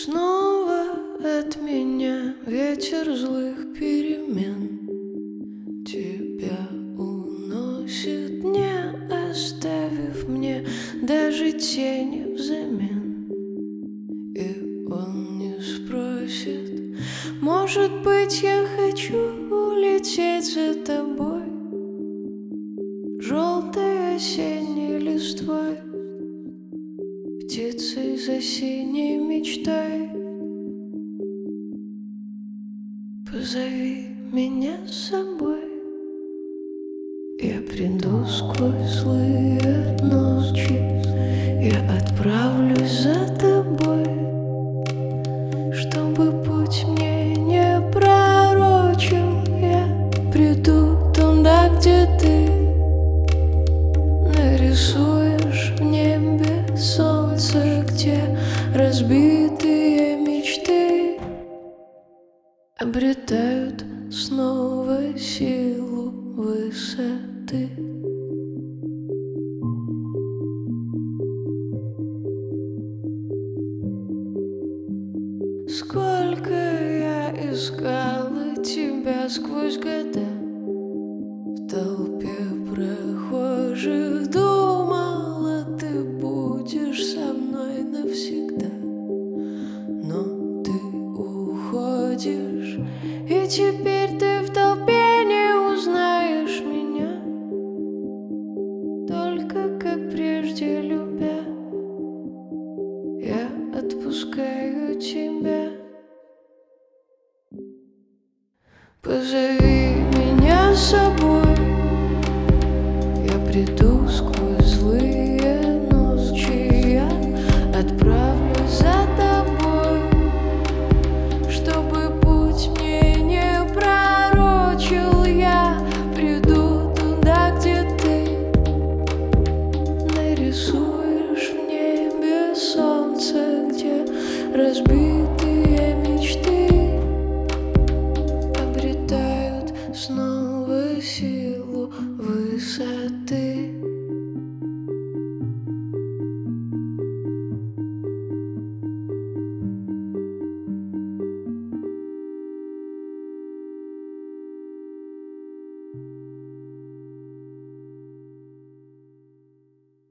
Снова от меня ветер злых перемен. Тебя уносит, не оставив мне даже тени взамен. И он не спросит, может быть, я хочу улететь за тобой, желтой осенней листвой, птицей за синей мечтой. Позови меня с собой, я приду сквозь злые ночи, я отправлюсь за тобой, чтобы путь мне не пророчил. Я приду туда, где ты нарисуешь в небе солнце, где разбитые мечты обретают снова силу высоты. Сколько я искала тебя сквозь года, в толпе прохожих думала, ты будешь со мной навсегда. Но ты уходишь, и теперь ты в толпе не узнаешь меня, только как прежде любя. Я отпускаю тебя. Позови меня с собой, я приду сквозь злые ночи, я отправлюсь за тобой, чтобы путь мне не пророчил. Я приду туда, где ты нарисуешь в небе солнце, где разбитые мечты обретают снова силу высоты.